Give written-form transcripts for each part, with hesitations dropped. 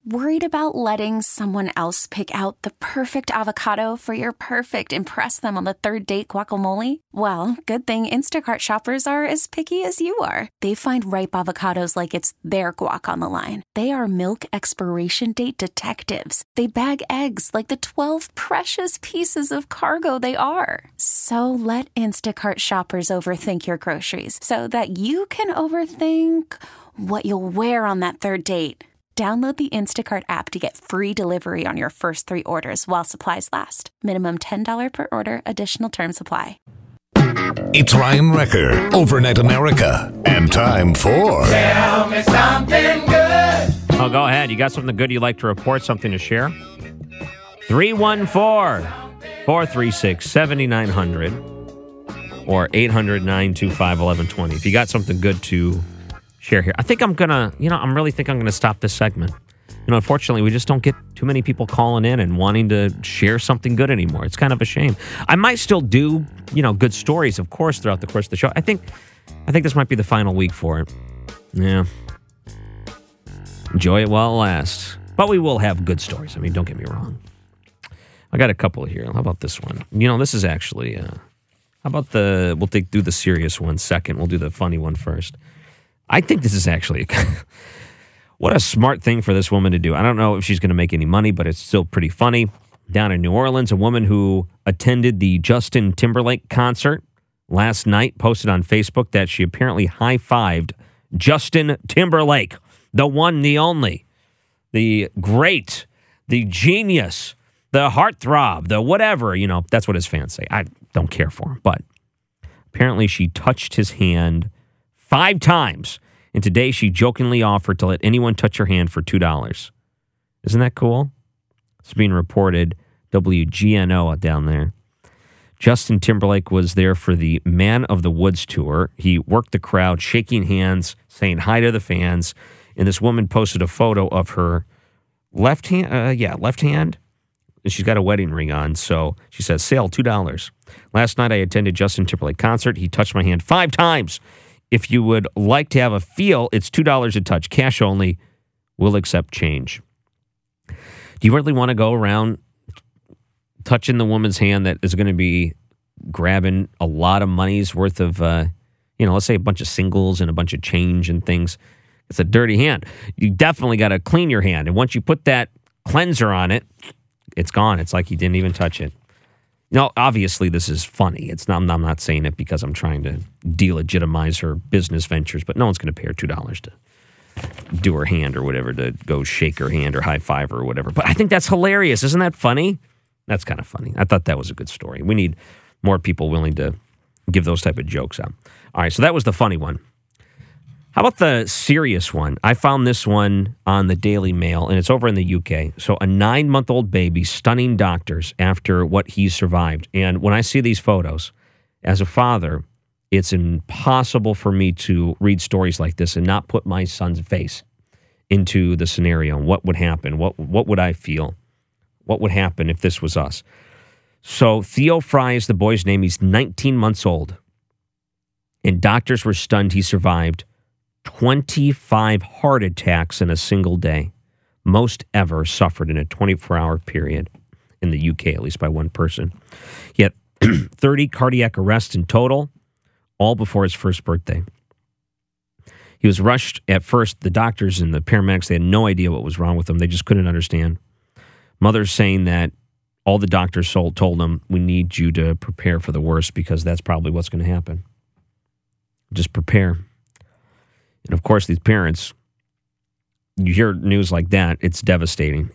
Worried about letting someone else pick out the perfect avocado for your perfect impress them on the third date guacamole? Well, good thing Instacart shoppers are as picky as you are. They find ripe avocados like it's their guac on the line. They are milk expiration date detectives. They bag eggs like the 12 precious pieces of cargo they are. So let Instacart shoppers overthink your groceries so that you can overthink what you'll wear on that third date. Download the Instacart app to get free delivery on your first 3 orders while supplies last. Minimum $10 per order. Additional terms apply. It's Ryan Wrecker, Overnight America, and time for... Tell me something good. Oh, go ahead. You got something good you'd like to report, something to share? 314-436-7900 or 800-925-1120. If you got something good to share here. I think I'm really think I'm going to stop this segment. Unfortunately, we just don't get too many people calling in and wanting to share something good anymore. It's kind of a shame. I might still do, good stories, of course, throughout the course of the show. I think this might be the final week for it. Yeah. Enjoy it while it lasts. But we will have good stories. I mean, don't get me wrong. I got a couple here. How about this one? This is actually, how about we'll do the serious one second. We'll do the funny one first. I think this is actually what a smart thing for this woman to do. I don't know if she's going to make any money, but it's still pretty funny. Down in New Orleans, a woman who attended the Justin Timberlake concert last night posted on Facebook that she apparently high-fived Justin Timberlake, the one, the only, the great, the genius, the heartthrob, the whatever. That's what his fans say. I don't care for him, but apparently she touched his hand 5 times, and today she jokingly offered to let anyone touch her hand for $2. Isn't that cool? It's being reported, WGNO down there. Justin Timberlake was there for the Man of the Woods tour. He worked the crowd, shaking hands, saying hi to the fans, and this woman posted a photo of her left hand. And she's got a wedding ring on, so she says, sale, $2. Last night I attended Justin Timberlake concert. He touched my hand 5 times. If you would like to have a feel, it's $2 a touch. Cash only. We'll accept change. Do you really want to go around touching the woman's hand that is going to be grabbing a lot of money's worth of, let's say a bunch of singles and a bunch of change and things? It's a dirty hand. You definitely got to clean your hand. And once you put that cleanser on it, it's gone. It's like you didn't even touch it. Obviously, this is funny. I'm not saying it because I'm trying to delegitimize her business ventures, but no one's going to pay her $2 to do her hand or whatever, to go shake her hand or high five her or whatever. But I think that's hilarious. Isn't that funny? That's kind of funny. I thought that was a good story. We need more people willing to give those type of jokes out. All right, so that was the funny one. How about the serious one? I found this one on the Daily Mail, and it's over in the UK. So a 9-month-old baby stunning doctors after what he survived. And when I see these photos, as a father, it's impossible for me to read stories like this and not put my son's face into the scenario. What would happen? What would I feel? What would happen if this was us? So Theo Fry is the boy's name. He's 19 months old. And doctors were stunned he survived 25 heart attacks in a single day, most ever suffered in a 24-hour period in the UK, at least by one person. He had 30 cardiac arrests in total, all before his first birthday. He was rushed at first. The doctors and the paramedics, they had no idea what was wrong with him. They just couldn't understand. Mother's saying that all the doctors told him, we need you to prepare for the worst because that's probably what's going to happen. Just prepare. And of course, these parents, you hear news like that, it's devastating.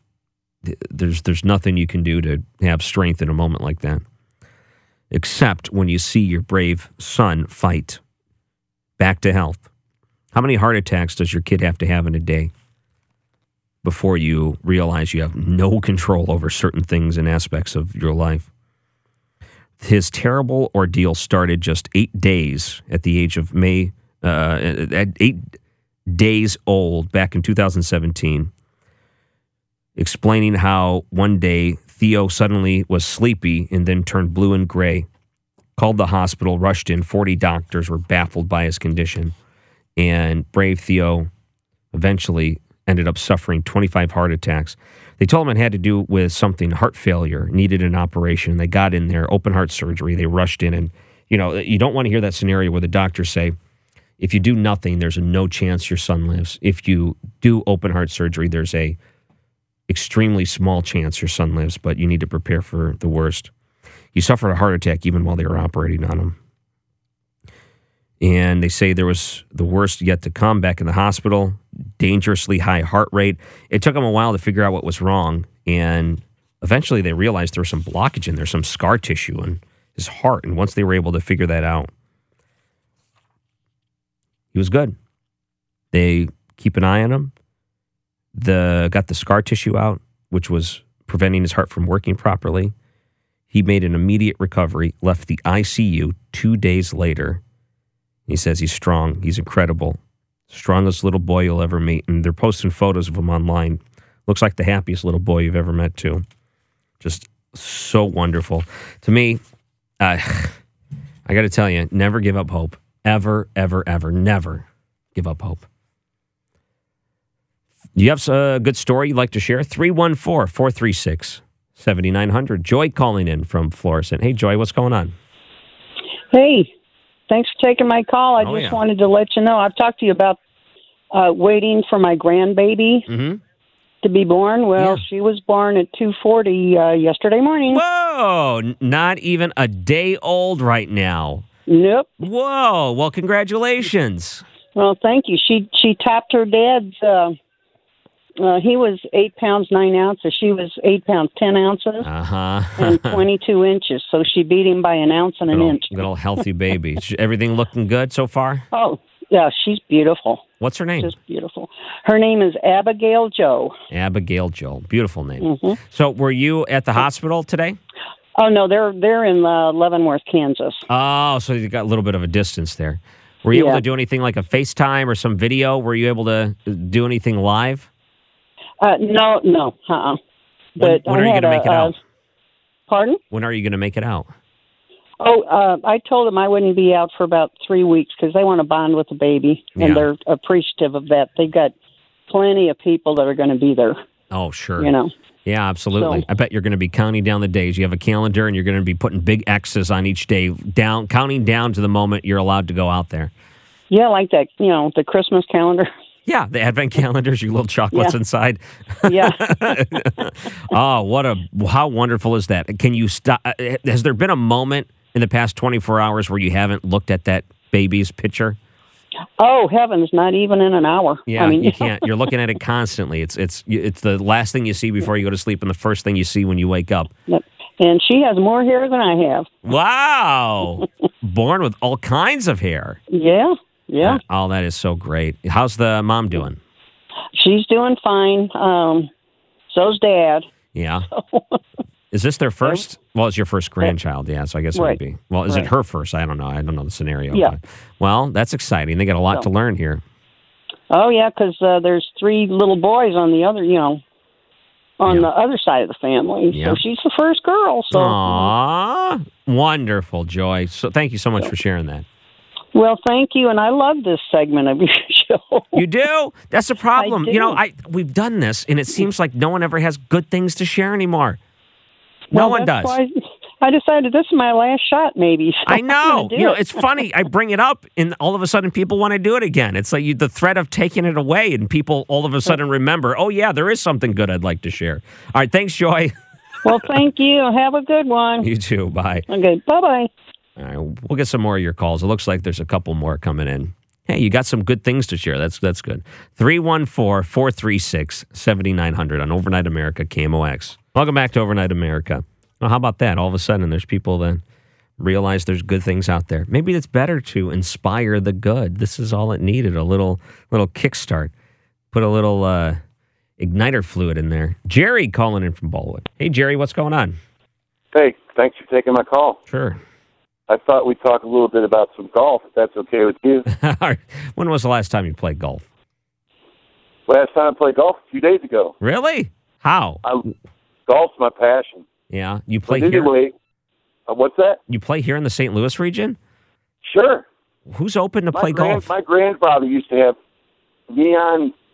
There's nothing you can do to have strength in a moment like that, except when you see your brave son fight back to health. How many heart attacks does your kid have to have in a day before you realize you have no control over certain things and aspects of your life? His terrible ordeal started just 8 days at the age of at 8 days old back in 2017, explaining how one day Theo suddenly was sleepy and then turned blue and gray, called the hospital, rushed in. 40 doctors were baffled by his condition, and brave Theo eventually ended up suffering 25 heart attacks. They told him it had to do with something, heart failure, needed an operation. They got in there, open heart surgery. They rushed in. And, you don't want to hear that scenario where the doctors say, if you do nothing, there's a no chance your son lives. If you do open heart surgery, there's a extremely small chance your son lives, but you need to prepare for the worst. He suffered a heart attack even while they were operating on him. And they say there was the worst yet to come back in the hospital, dangerously high heart rate. It took them a while to figure out what was wrong. And eventually they realized there was some blockage in there, some scar tissue in his heart. And once they were able to figure that out, he was good. They keep an eye on him. Got the scar tissue out, which was preventing his heart from working properly. He made an immediate recovery, left the ICU 2 days later. He says he's strong. He's incredible. Strongest little boy you'll ever meet. And they're posting photos of him online. Looks like the happiest little boy you've ever met, too. Just so wonderful. To me, I got to tell you, never give up hope. Ever, ever, ever, never give up hope. You have a good story you'd like to share? 314-436-7900. Joy calling in from Florissant. Hey, Joy, what's going on? Hey, thanks for taking my call. I just wanted to let you know. I've talked to you about waiting for my grandbaby to be born. Well, she was born at 2:40 yesterday morning. Whoa, not even a day old right now. Nope. Whoa, well, congratulations. Well, thank you. She tapped her dad's... he was 8 pounds 9 ounces. She was 8 pounds 10 ounces and 22 inches. So she beat him by an ounce and an inch. Little healthy baby. Everything looking good so far? Oh, yeah, she's beautiful. What's her name? Just beautiful. Her name is Abigail Jo. Abigail Jo. Beautiful name. So were you at the hospital today? Oh, no, they're in Leavenworth, Kansas. Oh, so you got a little bit of a distance there. Were you able to do anything like a FaceTime or some video? Were you able to do anything live? No. But when are you going to make it out? Pardon? When are you going to make it out? Oh, I told them I wouldn't be out for about 3 weeks because they want to bond with the baby, and they're appreciative of that. They've got plenty of people that are going to be there. Oh, sure. Yeah, absolutely. So, I bet you're going to be counting down the days. You have a calendar, and you're going to be putting big X's on each day, counting down to the moment you're allowed to go out there. Yeah, like that, the Christmas calendar. Yeah, the advent calendars, your little chocolates inside. Yeah. Oh, how wonderful is that? Can you stop? Has there been a moment in the past 24 hours where you haven't looked at that baby's picture? Oh, heavens, not even in an hour. Yeah, you can't. You're looking at it constantly. It's the last thing you see before you go to sleep and the first thing you see when you wake up. And she has more hair than I have. Wow. Born with all kinds of hair. Yeah. Oh, that is so great. How's the mom doing? She's doing fine. So's Dad. Yeah. Is this their first? Well, it's your first grandchild, yeah, so I guess it would be. Well, is it her first? I don't know. I don't know the scenario. Yeah. But, well, that's exciting. They got a lot to learn here. Oh, yeah, because there's 3 little boys on the other, on the other side of the family. Yeah. So she's the first girl. So. Aww. Wonderful, Joy. So thank you so much for sharing that. Well, thank you, and I love this segment of your show. You do? That's the problem. I do. We've done this, and it seems like no one ever has good things to share anymore. No one does. Why I decided this is my last shot, maybe. So I know. It's funny. I bring it up, and all of a sudden people want to do it again. It's like the threat of taking it away, and people all of a sudden remember, oh, yeah, there is something good I'd like to share. All right. Thanks, Joy. Well, thank you. Have a good one. You too. Bye. Okay. Bye-bye. All right, we'll get some more of your calls. It looks like there's a couple more coming in. Hey, you got some good things to share. That's good. 314-436-7900 on Overnight America, KMOX. Welcome back to Overnight America. Well, how about that? All of a sudden, there's people that realize there's good things out there. Maybe it's better to inspire the good. This is all it needed, a little kickstart. Put a little igniter fluid in there. Jerry calling in from Ballwood. Hey, Jerry, what's going on? Hey, thanks for taking my call. Sure. I thought we'd talk a little bit about some golf, if that's okay with you. When was the last time you played golf? Last time I played golf a few days ago. Really? How? Golf's my passion. Yeah. You play here? Anyway, what's that? You play here in the St. Louis region? Sure. Who's open to play golf? My grandfather used to have neon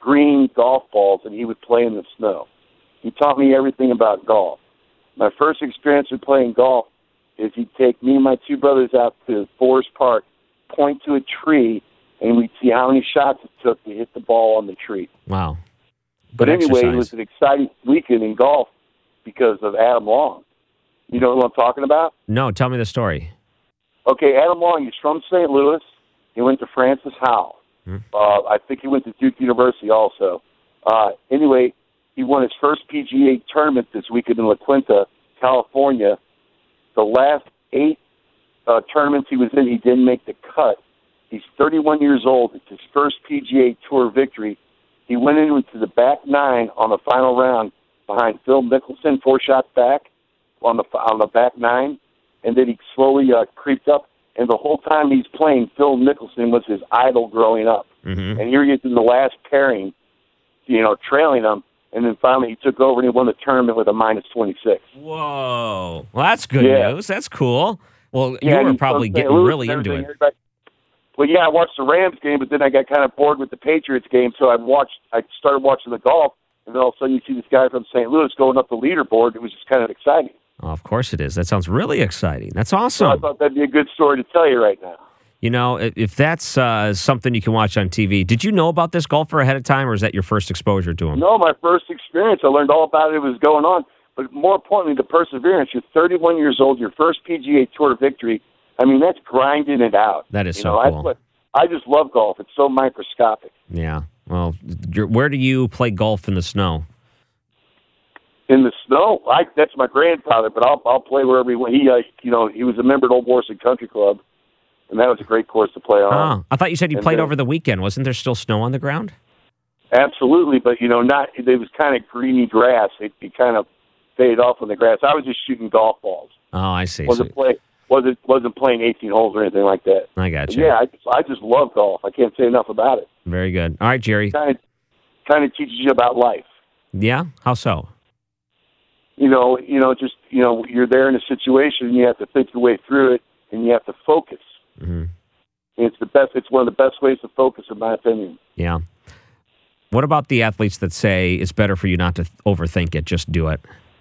green golf balls, and he would play in the snow. He taught me everything about golf. My first experience with playing golf is he'd take me and my two brothers out to Forest Park, point to a tree, and we'd see how many shots it took to hit the ball on the tree. Wow. But anyway, it was an exciting weekend in golf because of Adam Long. You know what I'm talking about? No, tell me the story. Okay, Adam Long, he's from St. Louis. He went to Francis Howell. I think he went to Duke University also. Anyway, he won his first PGA tournament this weekend in La Quinta, California. The last 8 tournaments he was in, he didn't make the cut. He's 31 years old. It's his first PGA Tour victory. He went into the back 9 on the final round behind Phil Mickelson, 4 shots back on the back 9, and then he slowly creeped up. And the whole time he's playing, Phil Mickelson was his idol growing up. Mm-hmm. And here he is in the last pairing, trailing him. And then finally he took over and he won the tournament with a minus 26. Whoa. Well, that's good news. That's cool. Well, you were probably getting really into it. Well, yeah, I watched the Rams game, but then I got kind of bored with the Patriots game, so I started watching the golf, and then all of a sudden you see this guy from St. Louis going up the leaderboard. It was just kind of exciting. Oh, of course it is. That sounds really exciting. That's awesome. So I thought that'd be a good story to tell you right now. You know, if that's something you can watch on TV, did you know about this golfer ahead of time, or is that your first exposure to him? No, my first experience. I learned all about it. It was going on. But more importantly, the perseverance. You're 31 years old, your first PGA Tour victory. I mean, that's grinding it out. That is so cool. I just love golf. It's so microscopic. Yeah. Well, where do you play golf in the snow? In the snow? That's my grandfather, but I'll play wherever he went. He was a member at Old Warsaw Country Club, and that was a great course to play on. Oh, I thought you said you played over the weekend. Wasn't there still snow on the ground? Absolutely, but it was kind of greeny grass. It kind of faded off on the grass. I was just shooting golf balls. Oh, I see. Wasn't playing 18 holes or anything like that. I got you. Yeah, I just love golf. I can't say enough about it. Very good. All right, Jerry. Kind of teaches you about life. Yeah? How so? You're there in a situation and you have to think your way through it and you have to focus. Mm-hmm. And it's one of the best ways to focus, in my opinion. Yeah. What about the athletes that say it's better for you not to overthink it, just do it?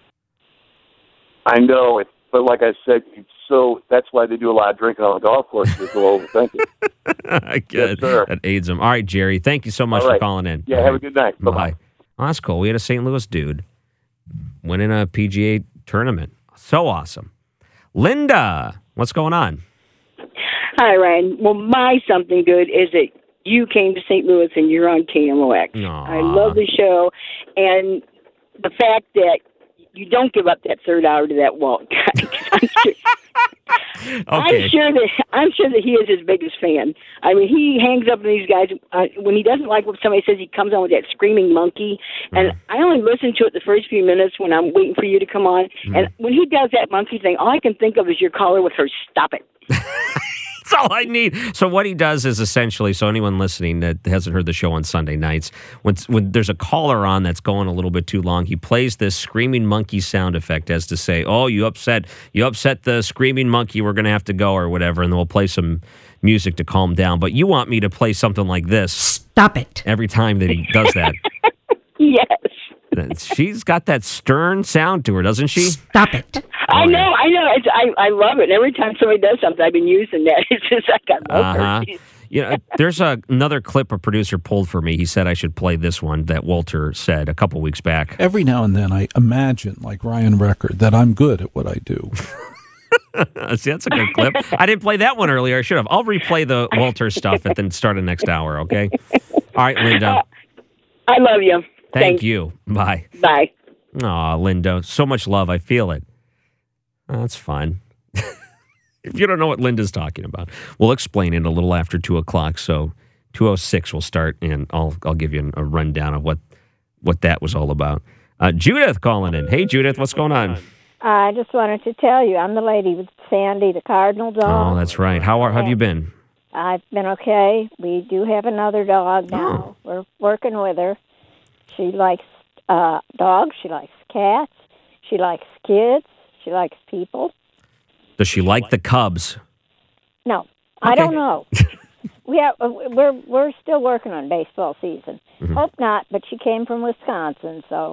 I know it, but like I said, that's why they do a lot of drinking on the golf course, because they'll overthink it. Good. Yes, sir. That aids them. All right, Jerry, thank you so much for calling in. Yeah, have a good night. Bye-bye. Well, that's cool. We had a St. Louis dude winning a PGA tournament. So awesome. Linda, what's going on? Hi, Ryan. Well, my something good is that you came to St. Louis and you're on KMOX. Aww. I love the show, and the fact that you don't give up that third hour to that Walt guy. I'm sure that he is his biggest fan. I mean, he hangs up on these guys when he doesn't like what somebody says. He comes on with that screaming monkey, and I only listen to it the first few minutes when I'm waiting for you to come on. And when he does that monkey thing, all I can think of is your caller with her "Stop it." That's all I need. So what he does is essentially, so anyone listening that hasn't heard the show on Sunday nights, when there's a caller on that's going a little bit too long, he plays this screaming monkey sound effect as to say, oh, you upset the screaming monkey, we're going to have to go or whatever, and then we'll play some music to calm down. But you want me to play something like this. Stop it. Every time that he does that. Yes. She's got that stern sound to her, doesn't she? Stop it. I know. I love it. Every time somebody does something, I've been using that. It's just like I love her. There's another clip a producer pulled for me. He said I should play this one that Walter said a couple weeks back. Every now and then I imagine, like Ryan Record, that I'm good at what I do. See, that's a good clip. I didn't play that one earlier. I should have. I'll replay the Walter stuff at the start of next hour, okay? All right, Linda. I love you. Thank you. Bye. Bye. Aw, Linda. So much love. I feel it. That's fun. If you don't know what Linda's talking about, we'll explain it a little after 2 o'clock. So 2:06 we'll start, and I'll give you a rundown of what that was all about. Judith calling in. Hey, Judith, what's going on? I just wanted to tell you, I'm the lady with Sandy, the Cardinal dog. Oh, that's right. How have you been? I've been okay. We do have another dog now. We're working with her. She likes dogs. She likes cats. She likes kids. She likes people. Does she like the Cubs? No, I don't know. we're still working on baseball season. Mm-hmm. Hope not, but she came from Wisconsin, so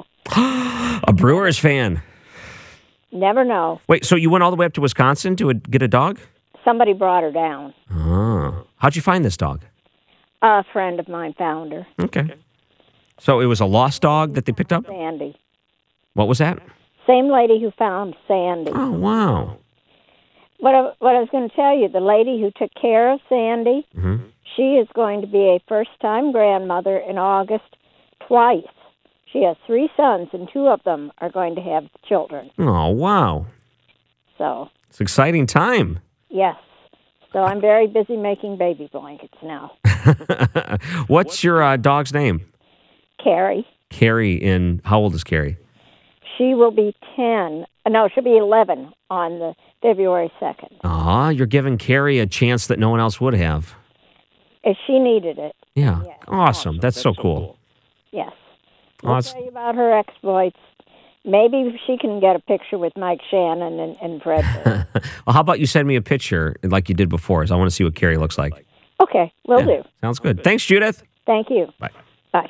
A Brewers fan. never know. Wait, so you went all the way up to Wisconsin to get a dog? Somebody brought her down. Oh. How'd you find this dog? A friend of mine found her. Okay. So it was a lost dog that they picked up? Sandy. What was that? Same lady who found Sandy. Oh, wow. What I was going to tell you, the lady who took care of Sandy, she is going to be a first-time grandmother in August twice. She has 3 sons, and 2 of them are going to have children. Oh, wow. So, It's an exciting time. yes. So I'm very busy making baby blankets now. What's your dog's name? Carrie. Carrie. How old is Carrie? She will be 10. No, she'll be 11 on the February 2nd. Ah, you're giving Carrie a chance that no one else would have. If she needed it. Yeah. Yes. Awesome. That's so cool. Yes. Oh, We'll it's- tell you about her exploits. Maybe she can get a picture with Mike Shannon and Fred. Well, how about you send me a picture like you did before? So I want to see what Carrie looks like. Okay, will do. Sounds good. Thanks, Judith. Thank you. Bye. Bye.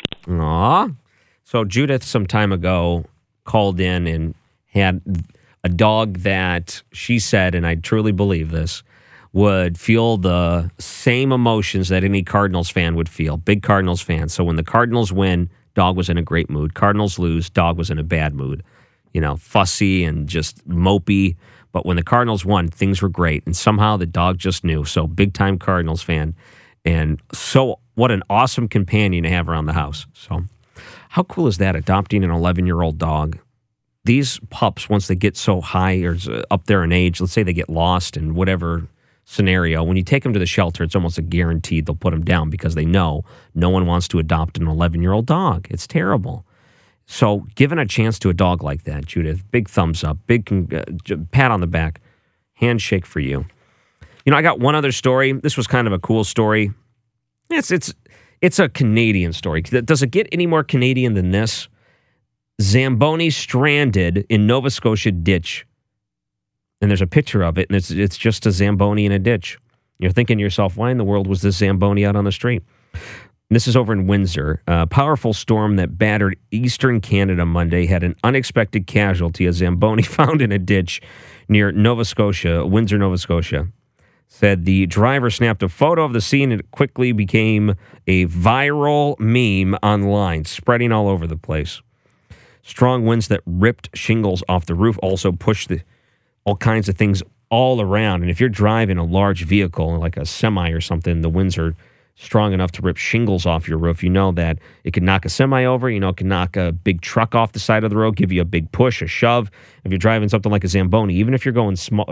Aw. So Judith some time ago called in and had a dog that she said, and I truly believe this, would feel the same emotions that any Cardinals fan would feel. Big Cardinals fan. So when the Cardinals win, dog was in a great mood. Cardinals lose, dog was in a bad mood. You know, fussy and just mopey. But when the Cardinals won, things were great. And somehow the dog just knew. So big time Cardinals fan. And so what an awesome companion to have around the house. So how cool is that, adopting an 11-year-old dog? These pups, once they get so high or up there in age, let's say they get lost in whatever scenario, when you take them to the shelter, it's almost a guaranteed they'll put them down because they know no one wants to adopt an 11-year-old dog. It's terrible. So given a chance to a dog like that, Judith, big thumbs up, big pat on the back, handshake for you. You know, I got one other story. This was kind of a cool story. It's a Canadian story. Does it get any more Canadian than this? Zamboni stranded in Nova Scotia ditch. And there's a picture of it, and it's just a Zamboni in a ditch. You're thinking to yourself, why in the world was this Zamboni out on the street? And this is over in Windsor. A powerful storm that battered eastern Canada Monday had an unexpected casualty, a Zamboni found in a ditch near Nova Scotia, Windsor, Nova Scotia. Said the driver snapped a photo of the scene, and it quickly became a viral meme online, spreading all over the place. Strong winds that ripped shingles off the roof also pushed all kinds of things all around. And if you're driving a large vehicle, like a semi or something, the winds are strong enough to rip shingles off your roof. You know that it can knock a semi over. You know, it can knock a big truck off the side of the road, give you a big push, a shove. If you're driving something like a Zamboni, even if you're going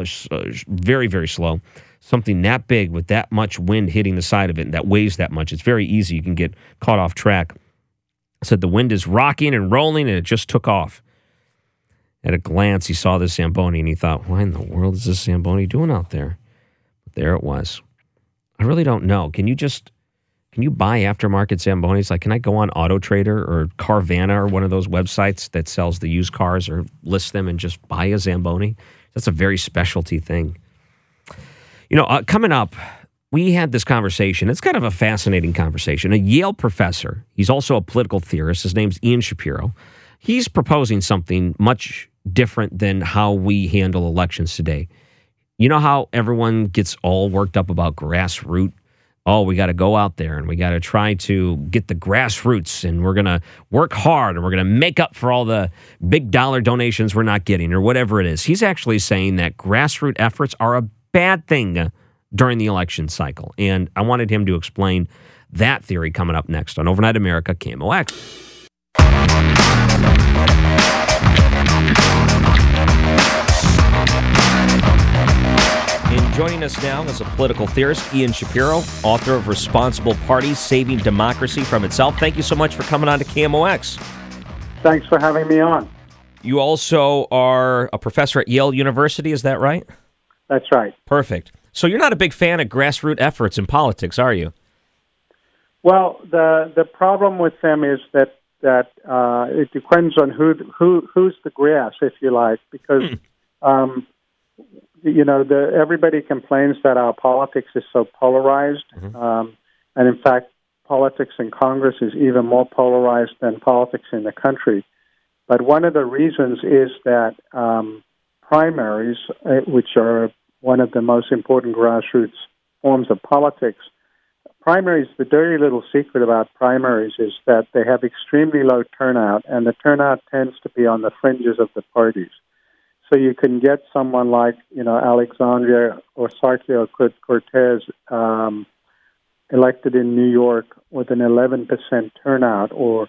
very, very slow, something that big with that much wind hitting the side of it and that weighs that much, it's very easy. You can get caught off track. Said the wind is rocking and rolling, and it just took off. At a glance, he saw this Zamboni, and he thought, why in the world is this Zamboni doing out there? But there it was. I really don't know. Can you buy aftermarket Zambonis? Like, can I go on Auto Trader or Carvana or one of those websites that sells the used cars or lists them and just buy a Zamboni? That's a very specialty thing. You know, coming up, we had this conversation. It's kind of a fascinating conversation. A Yale professor, he's also a political theorist. His name's Ian Shapiro. He's proposing something much different than how we handle elections today. You know how everyone gets all worked up about grassroots? Oh, we got to go out there and we got to try to get the grassroots, and we're going to work hard and we're going to make up for all the big dollar donations we're not getting or whatever it is. He's actually saying that grassroots efforts are a bad thing during the election cycle. And I wanted him to explain that theory coming up next on Overnight America, KMOX. And joining us now is a political theorist, Ian Shapiro, author of Responsible Parties, Saving Democracy from Itself. Thank you so much for coming on to KMOX. Thanks for having me on. You also are a professor at Yale University, is that right? That's right. Perfect. So you're not a big fan of grassroots efforts in politics, are you? Well, the problem with them is that it depends on who's the grass, if you like, because everybody complains that our politics is so polarized, and in fact, politics in Congress is even more polarized than politics in the country. But one of the reasons is that primaries, which are one of the most important grassroots forms of politics, primaries, the dirty little secret about primaries is that they have extremely low turnout, and the turnout tends to be on the fringes of the parties. So you can get someone like, Alexandria Ocasio-Cortez elected in New York with an 11% turnout, or,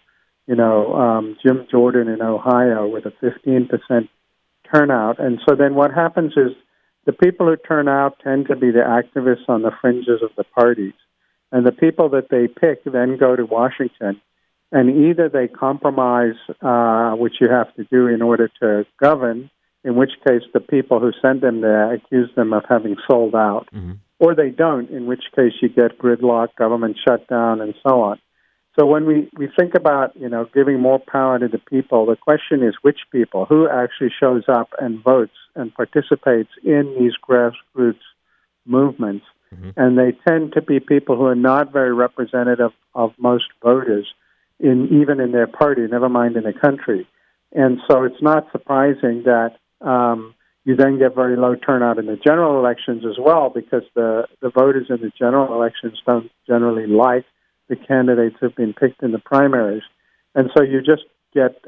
Jim Jordan in Ohio with a 15% turnout. And so then what happens is the people who turn out tend to be the activists on the fringes of the parties. And the people that they pick then go to Washington, and either they compromise, which you have to do in order to govern, in which case the people who sent them there accuse them of having sold out, or they don't, in which case you get gridlock, government shutdown, and so on. So when we think about, giving more power to the people, the question is which people, who actually shows up and votes and participates in these grassroots movements. And they tend to be people who are not very representative of most voters, even in their party, never mind in the country. And so it's not surprising that you then get very low turnout in the general elections as well, because the voters in the general elections don't generally like the candidates who've been picked in the primaries. And so you just get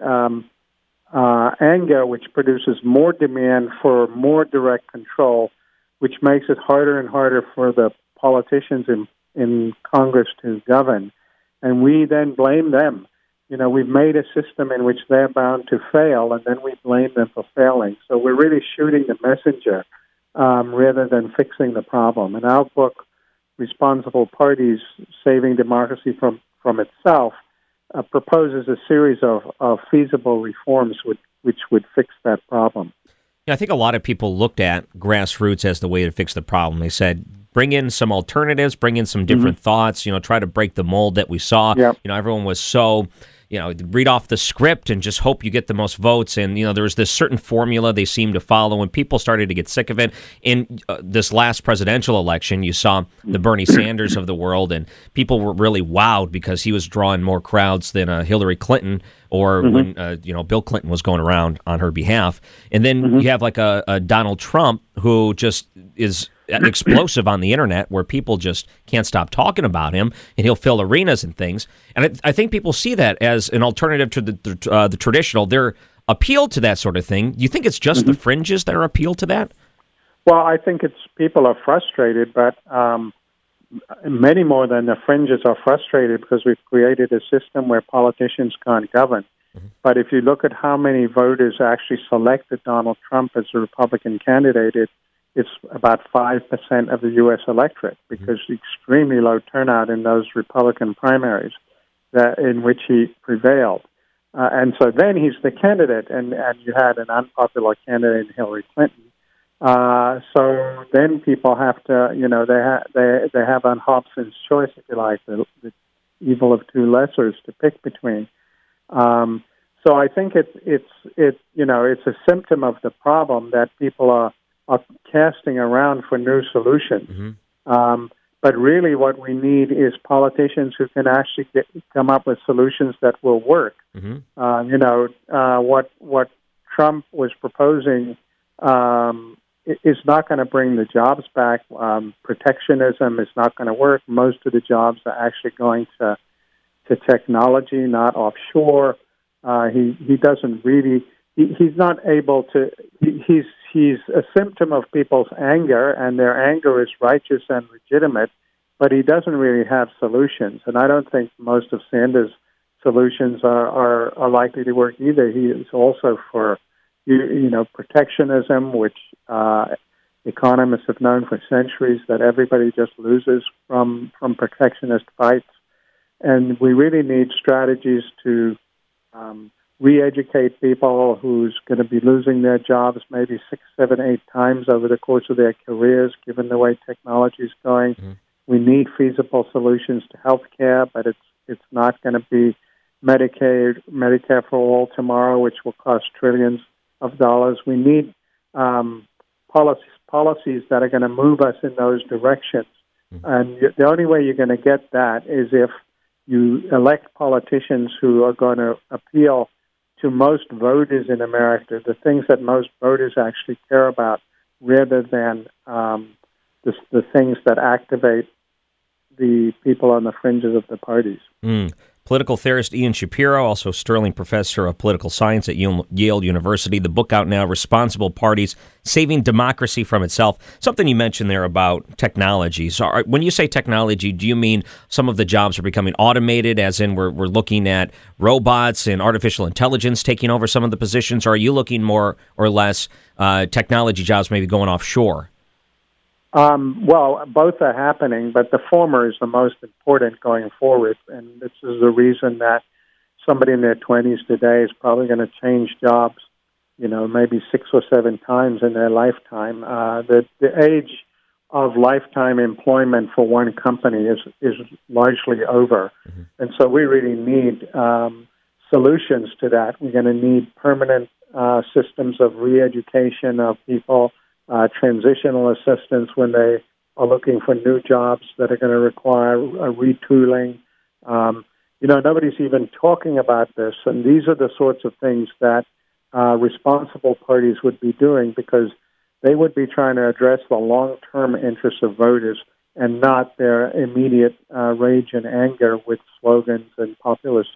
anger, which produces more demand for more direct control, which makes it harder and harder for the politicians in Congress to govern. And we then blame them. We've made a system in which they're bound to fail, and then we blame them for failing. So we're really shooting the messenger rather than fixing the problem. In our book, Responsible Parties, Saving Democracy from Itself, proposes a series of feasible reforms which would fix that problem. I think a lot of people looked at grassroots as the way to fix the problem. They said, bring in some alternatives, bring in some different thoughts, try to break the mold that we saw. Yep. Everyone was so, read off the script and just hope you get the most votes. And, there was this certain formula they seemed to follow, and people started to get sick of it. In this last presidential election, you saw the Bernie Sanders of the world, and people were really wowed because he was drawing more crowds than Hillary Clinton, or when Bill Clinton was going around on her behalf. And then you have like a Donald Trump who just is explosive on the internet, where people just can't stop talking about him, and he'll fill arenas and things. And I think people see that as an alternative to the traditional. They're appealed to that sort of thing. Do you think it's just the fringes that are appealed to that? Well, I think people are frustrated, but many more than the fringes are frustrated because we've created a system where politicians can't govern. But if you look at how many voters actually selected Donald Trump as a Republican candidate, it's about 5% of the U.S. electorate, because extremely low turnout in those Republican primaries in which he prevailed. And so then he's the candidate, and you had an unpopular candidate in Hillary Clinton. So then people have to, they have on Hobson's choice, if you like, the evil of two lessers to pick between. So I think it's a symptom of the problem that people are casting around for new solutions. But really what we need is politicians who can actually come up with solutions that will work. What Trump was proposing is not going to bring the jobs back. Protectionism is not going to work. Most of the jobs are actually going to technology, not offshore. He doesn't really. He's not able to. He's a symptom of people's anger, and their anger is righteous and legitimate, but he doesn't really have solutions. And I don't think most of Sanders' solutions are likely to work either. He is also for protectionism, which economists have known for centuries that everybody just loses from protectionist fights. And we really need strategies to re-educate people who's going to be losing their jobs maybe 6, 7, 8 times over the course of their careers, given the way technology is going. We need feasible solutions to health care, but it's not going to be Medicare for all tomorrow, which will cost trillions of dollars. We need policies policies that are going to move us in those directions. And the only way you're going to get that is if you elect politicians who are going to appeal to most voters in America, the things that most voters actually care about, rather than the things that activate the people on the fringes of the parties. Political theorist Ian Shapiro, also Sterling Professor of Political Science at Yale University. The book out now, Responsible Parties, Saving Democracy from Itself. Something you mentioned there about technology. So when you say technology, do you mean some of the jobs are becoming automated, as in we're looking at robots and artificial intelligence taking over some of the positions, or are you looking more or less technology jobs maybe going offshore? Well, both are happening, but the former is the most important going forward. And this is the reason that somebody in their 20s today is probably going to change jobs, maybe 6 or 7 times in their lifetime. The age of lifetime employment for one company is largely over. Mm-hmm. And so we really need solutions to that. We're going to need permanent systems of re-education of people, transitional assistance when they are looking for new jobs that are going to require a retooling. Nobody's even talking about this, and these are the sorts of things that responsible parties would be doing, because they would be trying to address the long-term interests of voters and not their immediate rage and anger with slogans and populist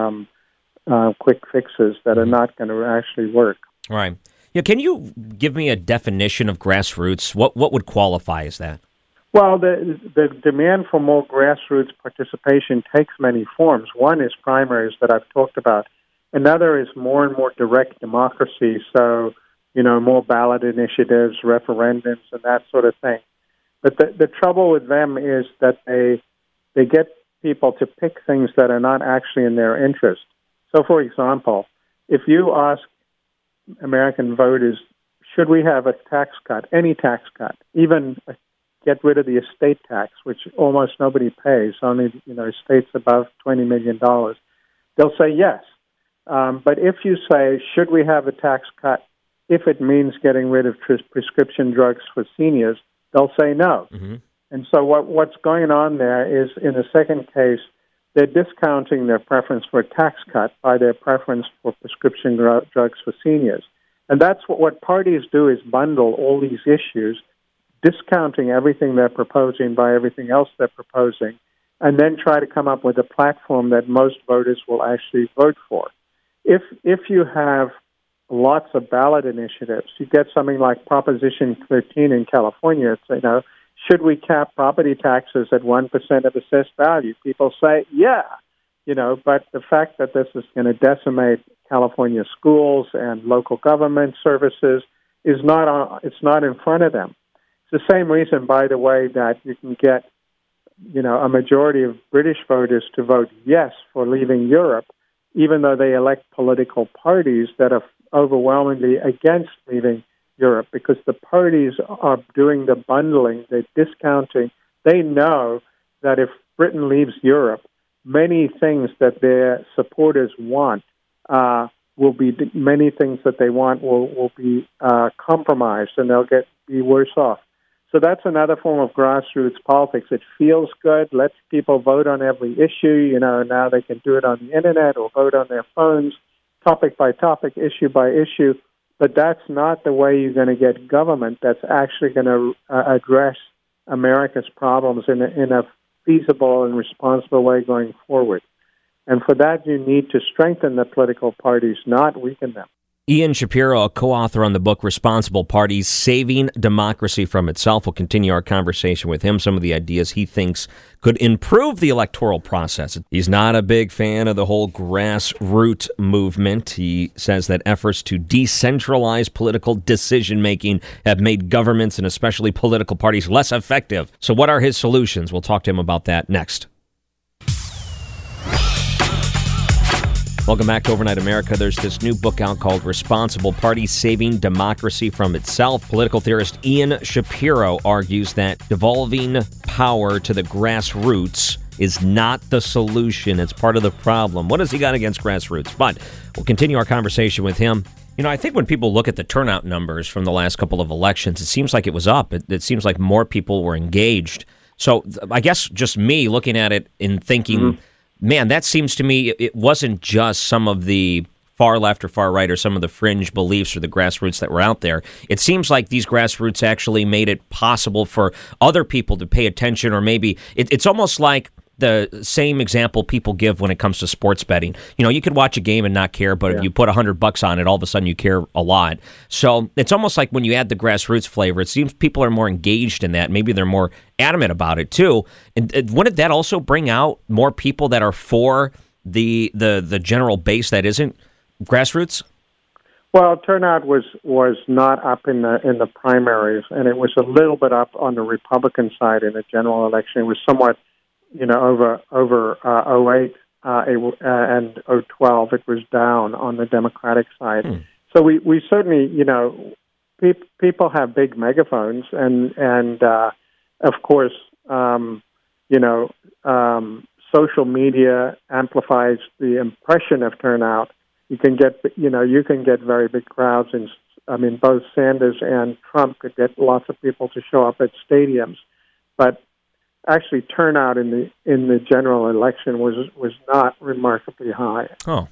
quick fixes that are not going to actually work. Right. Yeah, can you give me a definition of grassroots? What would qualify as that? Well, the demand for more grassroots participation takes many forms. One is primaries that I've talked about. Another is more and more direct democracy, so, more ballot initiatives, referendums, and that sort of thing. But the trouble with them is that they get people to pick things that are not actually in their interest. So, for example, if you ask American voters, should we have a tax cut, any tax cut, even get rid of the estate tax, which almost nobody pays, only estates above $20 million, they'll say yes. But if you say, should we have a tax cut if it means getting rid of prescription drugs for seniors, they'll say no. Mm-hmm. And so what's going on there is, in the second case, they're discounting their preference for a tax cut by their preference for prescription drugs for seniors. And that's what parties do, is bundle all these issues, discounting everything they're proposing by everything else they're proposing, and then try to come up with a platform that most voters will actually vote for. If you have lots of ballot initiatives, you get something like Proposition 13 in California, should we cap property taxes at 1% of assessed value? People say, yeah, but the fact that this is going to decimate California schools and local government services is it's not in front of them. It's the same reason, by the way, that you can get, a majority of British voters to vote yes for leaving Europe, even though they elect political parties that are overwhelmingly against leaving Europe, because the parties are doing the bundling, they're discounting. They know that if Britain leaves Europe, many things that their supporters want will be compromised, and they'll be worse off. So that's another form of grassroots politics. It feels good, lets people vote on every issue. Now they can do it on the internet or vote on their phones, topic by topic, issue by issue. But that's not the way you're going to get government that's actually going to address America's problems in a feasible and responsible way going forward. And for that, you need to strengthen the political parties, not weaken them. Ian Shapiro, a co-author on the book Responsible Parties, Saving Democracy from Itself. We'll continue our conversation with him, some of the ideas he thinks could improve the electoral process. He's not a big fan of the whole grassroots movement. He says that efforts to decentralize political decision-making have made governments and especially political parties less effective. So what are his solutions? We'll talk to him about that next. Welcome back to Overnight America. There's this new book out called Responsible Parties, Saving Democracy from Itself. Political theorist Ian Shapiro argues that devolving power to the grassroots is not the solution. It's part of the problem. What has he got against grassroots? But we'll continue our conversation with him I think when people look at the turnout numbers from the last couple of elections, it seems like it was up. It seems like more people were engaged. So I guess just me looking at it and thinking, man, that seems to me it wasn't just some of the far left or far right or some of the fringe beliefs or the grassroots that were out there. It seems like these grassroots actually made it possible for other people to pay attention, or maybe it's almost like the same example people give when it comes to sports betting. You could watch a game and not care, but if you put $100 on it, all of a sudden you care a lot. So it's almost like when you add the grassroots flavor, it seems people are more engaged in that. Maybe they're more adamant about it too. And wouldn't that also bring out more people that are for the general base that isn't grassroots? Well, turnout was not up in the primaries, and it was a little bit up on the Republican side in the general election. It was somewhat, over 08 and 012, it was down on the Democratic side. So we certainly, people have big megaphones, and of course, social media amplifies the impression of turnout. You can get very big crowds, and both Sanders and Trump could get lots of people to show up at stadiums, but actually turnout in the general election was not remarkably high.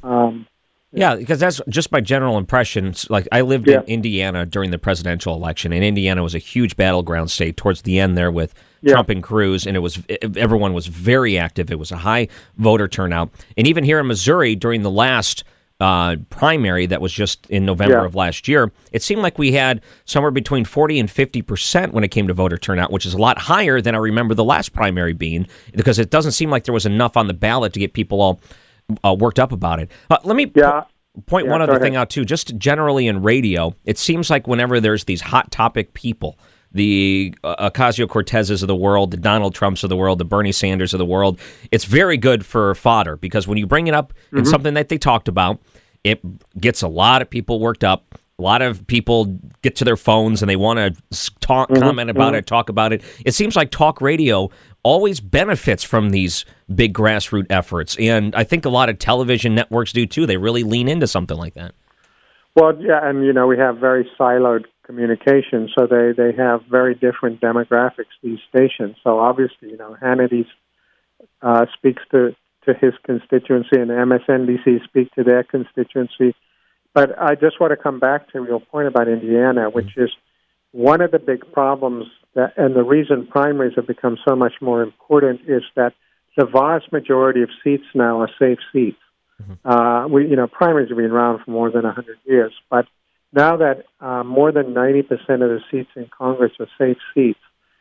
Yeah, because that's just my general impressions. Like, I lived in Indiana during the presidential election, and Indiana was a huge battleground state towards the end there with Trump and Cruz, and everyone was very active. It was a high voter turnout. And even here in Missouri during the last primary that was just in November of last year, it seemed like we had somewhere between 40 and 50% when it came to voter turnout, which is a lot higher than I remember the last primary being, because it doesn't seem like there was enough on the ballot to get people all worked up about it. Let me point one other thing out, too. Just generally in radio, it seems like whenever there's these hot topic people, the Ocasio-Cortezes of the world, the Donald Trumps of the world, the Bernie Sanders of the world, it's very good for fodder, because when you bring it up in something that they talked about, it gets a lot of people worked up. A lot of people get to their phones and they want to comment about it, talk about it. It seems like talk radio always benefits from these big grassroots efforts. And I think a lot of television networks do too. They really lean into something like that. Well, yeah, and we have very siloed communication, so they have very different demographics, these stations. So obviously, Hannity speaks to his constituency, and MSNBC speak to their constituency. But I just want to come back to your point about Indiana, which is one of the big problems, and the reason primaries have become so much more important is that the vast majority of seats now are safe seats. Primaries have been around for more than 100 years, but now that more than 90% of the seats in Congress are safe seats,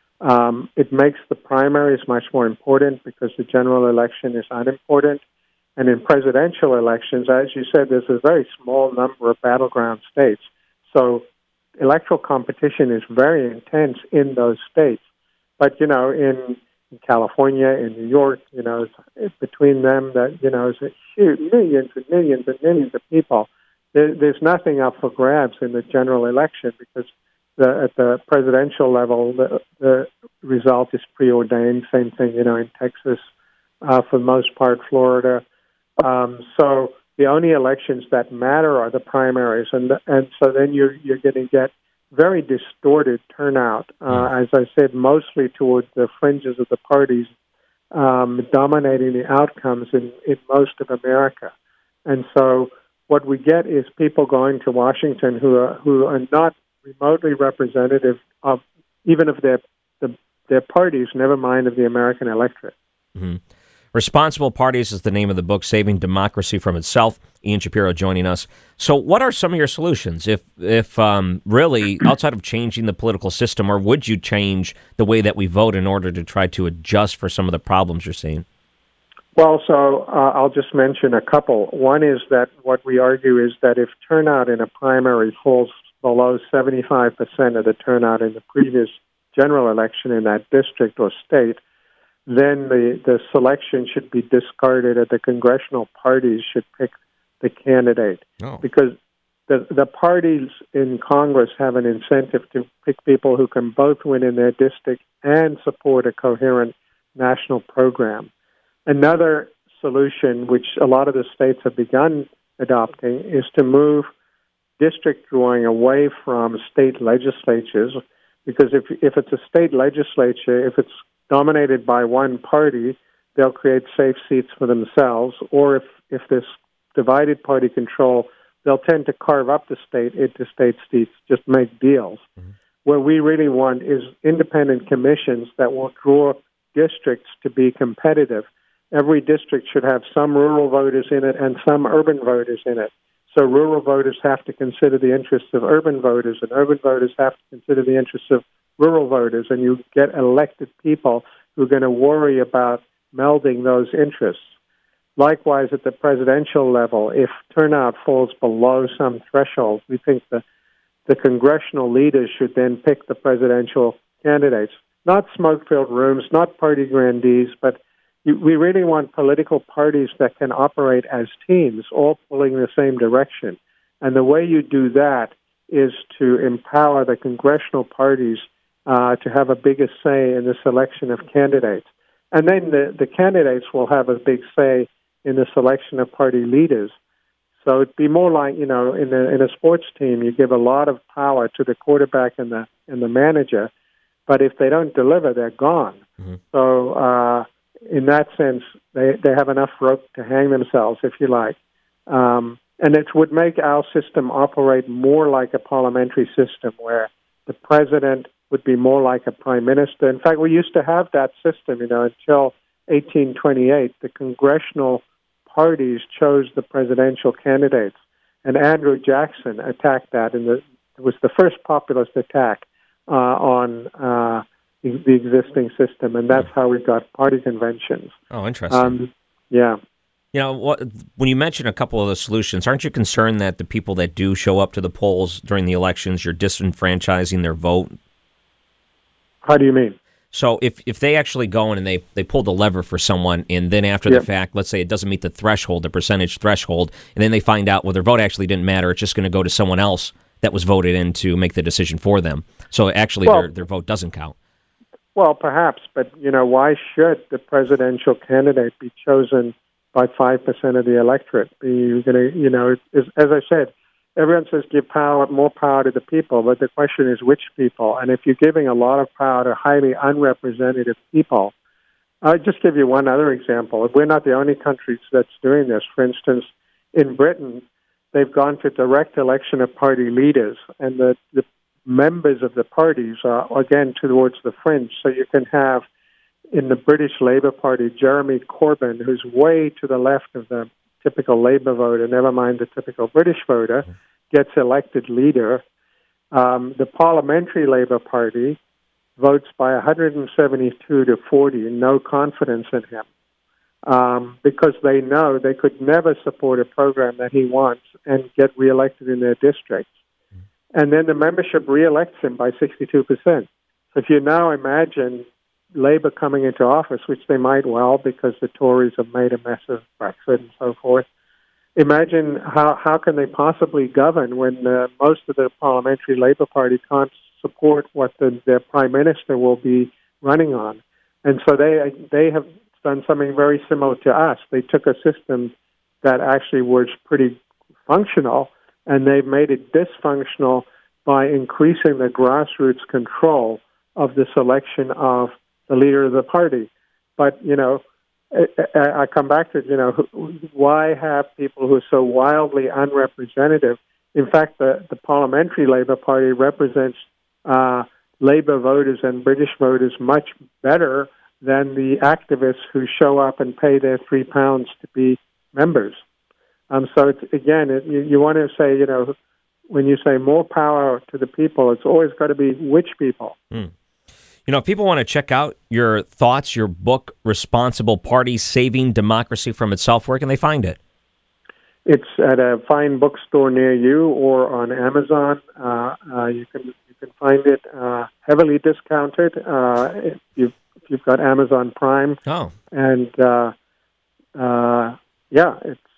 it makes the primaries much more important because the general election is unimportant. And in presidential elections, as you said, there's a very small number of battleground states. So electoral competition is very intense in those states. But, in California, in New York, between them, it's a huge millions and millions and millions of people. There's nothing up for grabs in the general election because at the presidential level, the result is preordained. Same thing, in Texas, for the most part, Florida. So the only elections that matter are the primaries, and so then you're going to get very distorted turnout, as I said, mostly toward the fringes of the parties, dominating the outcomes in most of America. And so what we get is people going to Washington who are not remotely representative of even of their parties, never mind of the American electorate. Mm-hmm. Responsible Parties is the name of the book, Saving Democracy from Itself. Ian Shapiro joining us. So what are some of your solutions, if really, outside of changing the political system, or would you change the way that we vote in order to try to adjust for some of the problems you're seeing? Well, so I'll just mention a couple. One is that what we argue is that if turnout in a primary falls below 75% of the turnout in the previous general election in that district or state, then the selection should be discarded and the congressional parties should pick the candidate. Because the parties in Congress have an incentive to pick people who can both win in their district and support a coherent national program. Another solution, which a lot of the states have begun adopting, is to move district drawing away from state legislatures, because if it's a state legislature, if it's dominated by one party, they'll create safe seats for themselves, or if there's divided party control, they'll tend to carve up the state into state seats, just make deals. Mm-hmm. What we really want is independent commissions that will draw districts to be competitive. Every district should have some rural voters in it and some urban voters in it. So rural voters have to consider the interests of urban voters, and urban voters have to consider the interests of rural voters, and you get elected people who are going to worry about melding those interests. Likewise, at the presidential level, if turnout falls below some threshold, we think the congressional leaders should then pick the presidential candidates. Not smoke-filled rooms, not party grandees, but we really want political parties that can operate as teams, all pulling in the same direction. And the way you do that is to empower the congressional parties to have a bigger say in the selection of candidates. And then the candidates will have a big say in the selection of party leaders. So it'd be more like, in a sports team, you give a lot of power to the quarterback and the manager, but if they don't deliver, they're gone. Mm-hmm. So in that sense, they have enough rope to hang themselves, if you like. And it would make our system operate more like a parliamentary system where the president would be more like a prime minister. In fact, we used to have that system, until 1828. The congressional parties chose the presidential candidates. And Andrew Jackson attacked that, and it was the first populist attack on the existing system, and that's how we got party conventions. Oh, interesting. Yeah. When you mention a couple of the solutions, aren't you concerned that the people that do show up to the polls during the elections, you're disenfranchising their vote? How do you mean? So if they actually go in and they pull the lever for someone, and then after the fact, let's say it doesn't meet the threshold, the percentage threshold, and then they find out, well, their vote actually didn't matter, it's just going to go to someone else that was voted in to make the decision for them. So actually their vote doesn't count. Well, perhaps, but why should the presidential candidate be chosen by 5% of the electorate? As I said, everyone says give more power to the people, but the question is which people. And if you're giving a lot of power to highly unrepresentative people, I'll just give you one other example. We're not the only country that's doing this. For instance, in Britain, they've gone to direct election of party leaders, and the members of the parties are, again, towards the fringe. So you can have, in the British Labour Party, Jeremy Corbyn, who's way to the left of the typical Labour voter, never mind the typical British voter, gets elected leader. The Parliamentary Labour Party votes by 172 to 40, no confidence in him, because they know they could never support a program that he wants and get reelected in their districts. And then the membership reelects him by 62%. So if you now imagine Labour coming into office, which they might well because the Tories have made a mess of Brexit and so forth, imagine how can they possibly govern when most of the Parliamentary Labour Party can't support what their Prime Minister will be running on. And so they have done something very similar to us. They took a system that actually was pretty functional, and they've made it dysfunctional by increasing the grassroots control of the selection of the leader of the party. But, I come back to, why have people who are so wildly unrepresentative? In fact, the Parliamentary Labour Party represents Labour voters and British voters much better than the activists who show up and pay their £3 to be members. So it's, again, you want to say, when you say more power to the people, it's always got to be which people. If people want to check out your thoughts, your book, Responsible Parties, Saving Democracy from Itself, where can they find it? It's at a fine bookstore near you or on Amazon. You can find it heavily discounted if you've got Amazon Prime. Oh. And, it's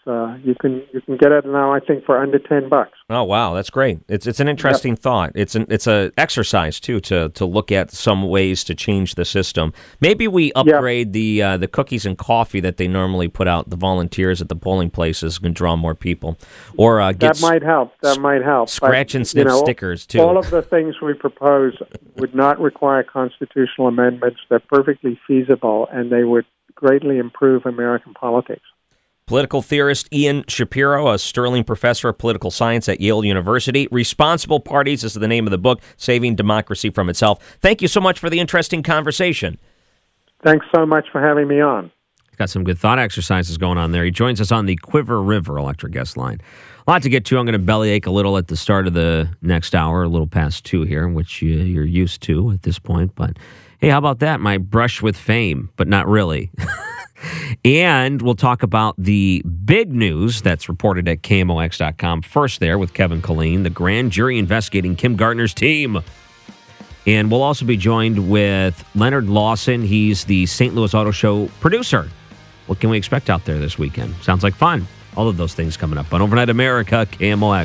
You can get it now, I think, for under $10. Oh wow, that's great. It's an interesting thought. It's a exercise too to look at some ways to change the system. Maybe we upgrade the cookies and coffee that they normally put out. The volunteers at the polling places can draw more people, or get that might help. That might help. Scratch and sniff stickers too. All of the things we propose would not require constitutional amendments. They're perfectly feasible, and they would greatly improve American politics. Political theorist Ian Shapiro, a Sterling professor of political science at Yale University. Responsible Parties is the name of the book, Saving Democracy from Itself. Thank you so much for the interesting conversation. Thanks so much for having me on. Got some good thought exercises going on there. He joins us on the Quiver River electric guest line. A lot to get to. I'm going to bellyache a little at the start of the next hour, a little past 2 here, which you're used to at this point. But hey, how about that? My brush with fame, but not really. And we'll talk about the big news that's reported at KMOX.com first there with Kevin Killeen, the grand jury investigating Kim Gardner's team. And we'll also be joined with Leonard Lawson. He's the St. Louis Auto Show producer. What can we expect out there this weekend? Sounds like fun. All of those things coming up on Overnight America, KMOX.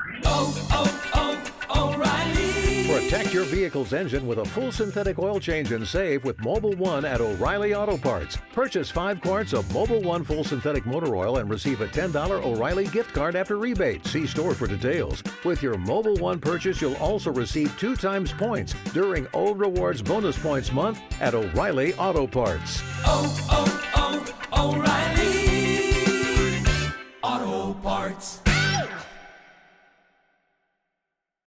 Protect your vehicle's engine with a full synthetic oil change and save with Mobil 1 at O'Reilly Auto Parts. Purchase 5 quarts of Mobil 1 full synthetic motor oil and receive a $10 O'Reilly gift card after rebate. See store for details. With your Mobil 1 purchase, you'll also receive 2 times points during O Rewards Bonus Points Month at O'Reilly Auto Parts. O'Reilly Auto Parts.